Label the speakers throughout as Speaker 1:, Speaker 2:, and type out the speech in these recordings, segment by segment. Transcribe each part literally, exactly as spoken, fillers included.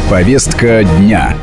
Speaker 1: Повестка дня.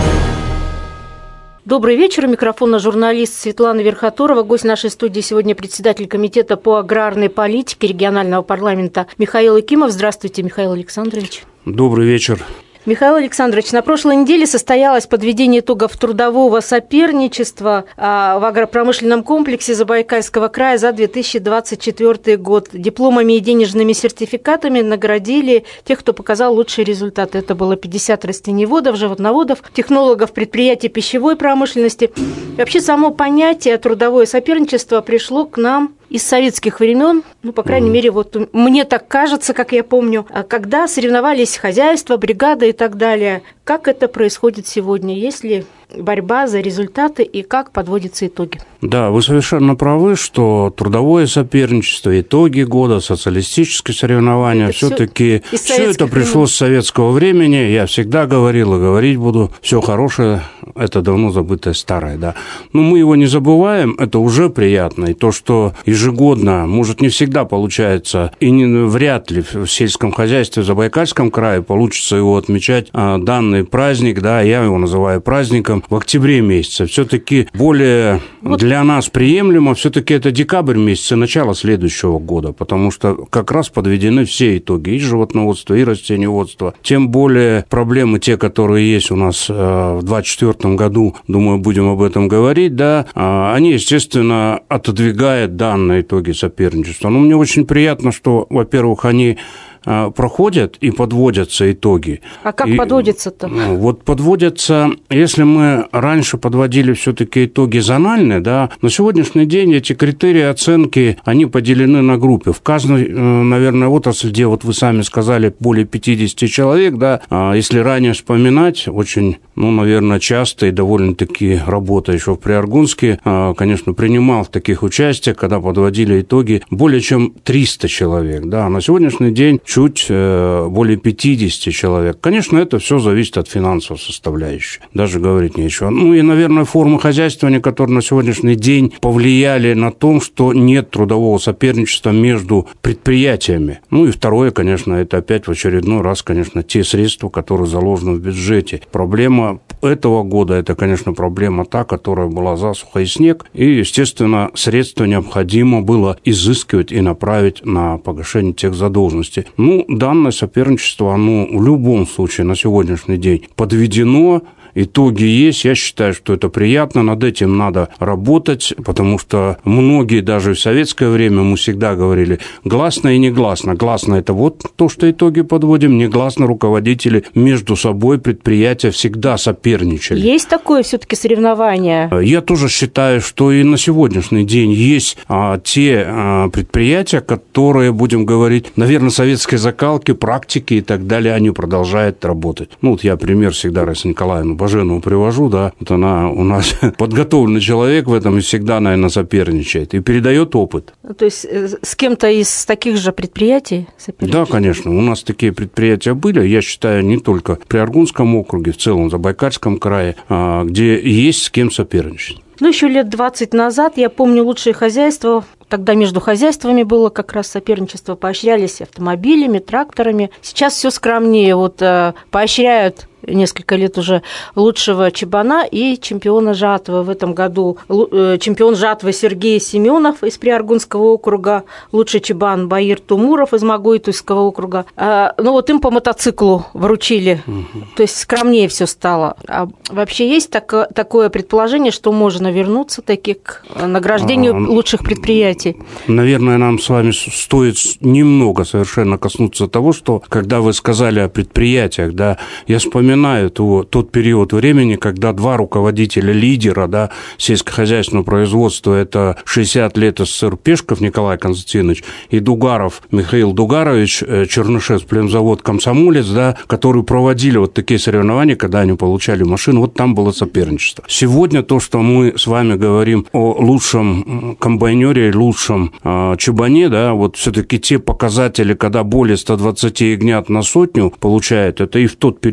Speaker 2: Добрый вечер. У микрофона журналист Светлана Верхоторова. Гость нашей студии сегодня председатель комитета по аграрной политике регионального парламента Михаил Якимов. Здравствуйте, Михаил Александрович.
Speaker 3: Добрый вечер.
Speaker 2: Михаил Александрович, на прошлой неделе состоялось подведение итогов трудового соперничества в агропромышленном комплексе Забайкальского края за две тысячи двадцать четвёртый год. Дипломами и денежными сертификатами наградили тех, кто показал лучшие результаты. Это было пятьдесят растениеводов, животноводов, технологов предприятий пищевой промышленности. И вообще само понятие трудовое соперничество пришло к нам из советских времен, ну, по крайней mm. мере, вот мне так кажется, как я помню, когда соревновались хозяйства, бригады и так далее. Как это происходит сегодня? Есть ли борьба за результаты и как подводятся итоги?
Speaker 3: Да, вы совершенно правы, что трудовое соперничество, итоги года, социалистические соревнования, все-таки все это пришло с советского времени. Я всегда говорил и говорить буду, все хорошее, это давно забытое старое, да. Но мы его не забываем, это уже приятно. И то, что ежегодно, может, не всегда получается, и не, вряд ли в сельском хозяйстве в Забайкальском крае получится его отмечать а, данный праздник, да, я его называю праздником, в октябре месяце. Все-таки более вот для нас приемлемо, все-таки это декабрь месяц и начало следующего года, потому что как раз подведены все итоги и животноводства, и растениеводства. Тем более проблемы те, которые есть у нас в двадцать четвёртом году, думаю, будем об этом говорить, да, они, естественно, отодвигают данные итоги соперничества. Но мне очень приятно, что, во-первых, они проходят и подводятся итоги.
Speaker 2: А как
Speaker 3: и,
Speaker 2: подводятся-то?
Speaker 3: Вот подводятся, если мы раньше подводили все-таки итоги зональные, да, на сегодняшний день эти критерии оценки, они поделены на группы. В каждой, наверное, отрасли, где вот вы сами сказали, более пятьдесят человек, да, если ранее вспоминать, очень, ну, наверное, часто и довольно-таки работа еще в Приаргунске, конечно, принимал в таких участиях, когда подводили итоги, более чем триста человек, да, на сегодняшний день чуть более пятьдесят человек. Конечно, это все зависит от финансовой составляющей. Даже говорить нечего. Ну и, наверное, формы хозяйствования, которые на сегодняшний день повлияли на то, что нет трудового соперничества между предприятиями. Ну и второе, конечно, это опять в очередной раз, конечно, те средства, которые заложены в бюджете. Проблема этого года, это, конечно, проблема та, которая была засуха и снег. И, естественно, средства необходимо было изыскивать и направить на погашение тех задолженностей. Ну, данное соперничество, оно в любом случае на сегодняшний день подведено. Итоги есть, я считаю, что это приятно, над этим надо работать, потому что многие даже в советское время мы всегда говорили гласно и негласно. Гласно – это вот то, что итоги подводим, негласно руководители между собой, предприятия всегда соперничали.
Speaker 2: Есть такое все-таки соревнование?
Speaker 3: Я тоже считаю, что и на сегодняшний день есть а, те а, предприятия, которые, будем говорить, наверное, советской закалки, практики и так далее, они продолжают работать. Ну, вот я пример всегда Раисы Николаевны Баженову привожу, да, вот она у нас подготовленный человек в этом и всегда, наверное, соперничает и передает опыт.
Speaker 2: То есть с кем-то из таких же предприятий соперничает? Да,
Speaker 3: конечно, у нас такие предприятия были, я считаю, не только в Приаргунском округе, в целом в Забайкальском крае, где есть с кем соперничать.
Speaker 2: Ну, еще лет двадцать назад, я помню, лучшие хозяйства, тогда между хозяйствами было как раз соперничество, поощрялись автомобилями, тракторами. Сейчас все скромнее, вот поощряют несколько лет уже лучшего чабана и чемпиона жатвы. В этом году чемпион жатвы Сергей Семенов из Приаргунского округа, лучший чабан Баир Тумуров из Магойтуйского округа. Ну вот им по мотоциклу вручили, угу. То есть скромнее все стало. А вообще есть так, такое предположение, что можно вернуться таки к награждению а, лучших предприятий?
Speaker 3: Наверное, нам с вами стоит немного совершенно коснуться того, что когда вы сказали о предприятиях, да, я вспоминаю то, тот период времени, когда два руководителя лидера, да, сельскохозяйственного производства, это шестьдесят лет СССР Пешков Николай Константинович и Дугаров Михаил Дугарович, Чернышевск, племзавод «Комсомолец», да, которые проводили вот такие соревнования, когда они получали машину, вот там было соперничество. Сегодня то, что мы с вами говорим о лучшем комбайнере, лучшем э, чабане, да, вот все-таки те показатели, когда более ста двадцати ягнят на сотню получают, это и в тот период времени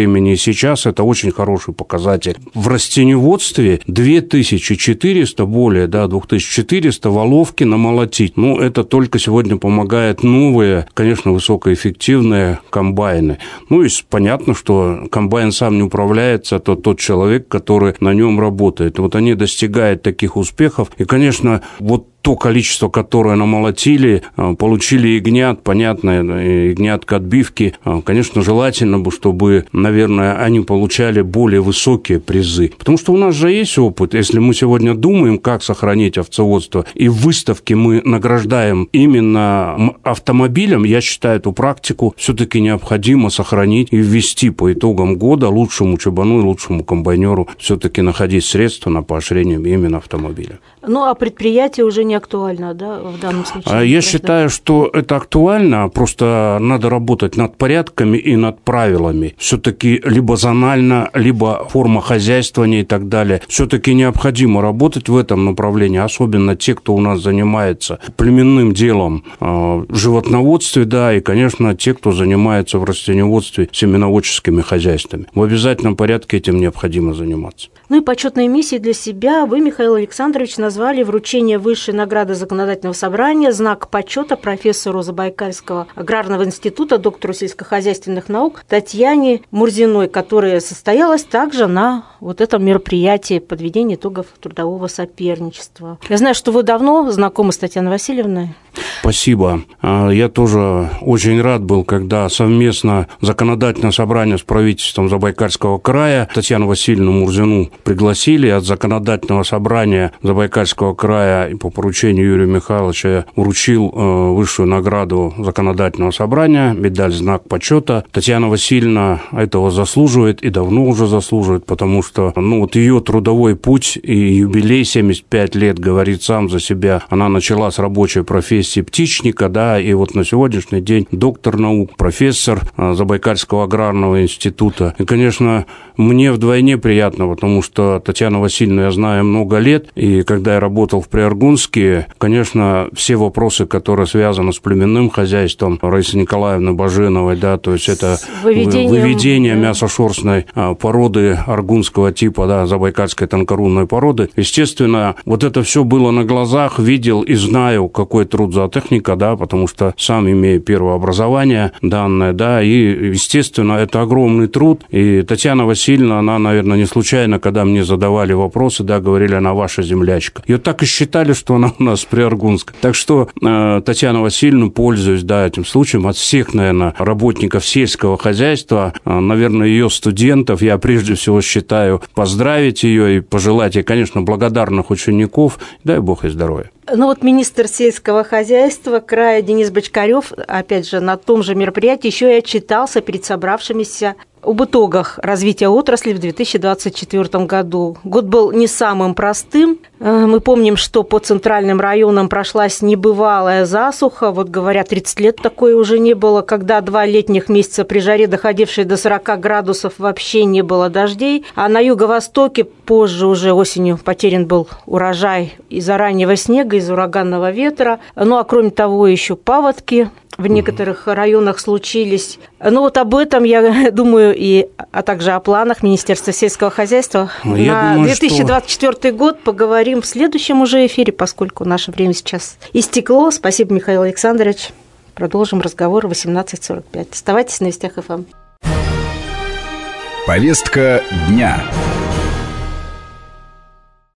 Speaker 3: времени и сейчас это очень хороший показатель. В растениеводстве две тысячи четыреста, более, да, две тысячи четыреста воловки намолотить. Ну, это только сегодня помогает новые, конечно, высокоэффективные комбайны. Ну, и понятно, что комбайн сам не управляется, то тот человек, который на нем работает. Вот они достигают таких успехов. И, конечно, вот то количество, которое намолотили, получили ягнят, понятно, ягнятка отбивки. Конечно, желательно бы, чтобы, наверное, они получали более высокие призы. Потому что у нас же есть опыт. Если мы сегодня думаем, как сохранить овцеводство, и в выставке мы награждаем именно автомобилем, я считаю, эту практику все-таки необходимо сохранить и ввести по итогам года лучшему чабану и лучшему комбайнеру все-таки находить средства на поощрение именно автомобиля.
Speaker 2: Ну, а предприятие уже не актуально, да, в данном случае?
Speaker 3: Я считаю, что это актуально, просто надо работать над порядками и над правилами. Все-таки либо зонально, либо форма хозяйствования и так далее. Все-таки необходимо работать в этом направлении, особенно те, кто у нас занимается племенным делом в животноводстве, да, и, конечно, те, кто занимается в растениеводстве семеноводческими хозяйствами. В обязательном порядке этим необходимо заниматься.
Speaker 2: Ну и почетной миссией для себя вы, Михаил Александрович, назвали вручение высшей награды Законодательного собрания, знак почета профессору Забайкальского аграрного института, доктору сельскохозяйственных наук Татьяне Мурзиной, которая состоялась также на вот этом мероприятии подведения итогов трудового соперничества. Я знаю, что вы давно знакомы с Татьяной Васильевной.
Speaker 3: Спасибо. Я тоже очень рад был, когда совместно законодательное собрание с правительством Забайкальского края Татьяну Васильевну Мурзину пригласили. От законодательного собрания Забайкальского края и по поручению Юрия Михайловича я вручил высшую награду законодательного собрания, медаль «Знак почета». Татьяна Васильевна этого заслуживает и давно уже заслуживает, потому что ну, вот ее трудовой путь и юбилей семьдесят пять лет говорит сам за себя. Она начала с рабочей профессии птичника, да, и вот на сегодняшний день доктор наук, профессор Забайкальского аграрного института. И, конечно, мне вдвойне приятно, потому что Татьяну Васильевну я знаю много лет, и когда я работал в Приаргунске, конечно, все вопросы, которые связаны с племенным хозяйством Раисы Николаевны Баженовой, да, то есть это выведение да. мясошерстной породы аргунского типа, да, забайкальской тонкорунной породы. Естественно, вот это все было на глазах, видел и знаю, какой труд зоотехника, да, потому что сам имею первое образование данное, да, и, естественно, это огромный труд, и Татьяна Васильевна, она, наверное, не случайно, когда мне задавали вопросы, да, говорили, она ваша землячка. Ее так и считали, что она у нас Приаргунск. Так что э, Татьяна Васильевна, пользуясь, да, этим случаем, от всех, наверное, работников сельского хозяйства, э, наверное, ее студентов, я прежде всего считаю, поздравить ее и пожелать ей, конечно, благодарных учеников, дай бог ей здоровья.
Speaker 2: Ну вот министр сельского хозяйства края Денис Бочкарев, опять же, на том же мероприятии еще и отчитался перед собравшимися об итогах развития отрасли в две тысячи двадцать четвёртом году. Год был не самым простым. Мы помним, что по центральным районам прошлась небывалая засуха. Вот, говорят, тридцать лет такое уже не было, когда два летних месяца при жаре, доходившей до сорока градусов, вообще не было дождей. А на юго-востоке позже уже осенью потерян был урожай из-за раннего снега, из ураганного ветра. Ну, а кроме того, еще паводки в некоторых районах случились. Ну, вот об этом, я думаю, и, а также о планах Министерства сельского хозяйства я на думаю, две тысячи двадцать четвёртый что... год поговорим в следующем уже эфире, поскольку наше время сейчас истекло. Спасибо, Михаил Александрович. Продолжим разговор в восемнадцать сорок пять. Оставайтесь на Вестях эф эм.
Speaker 1: Повестка дня.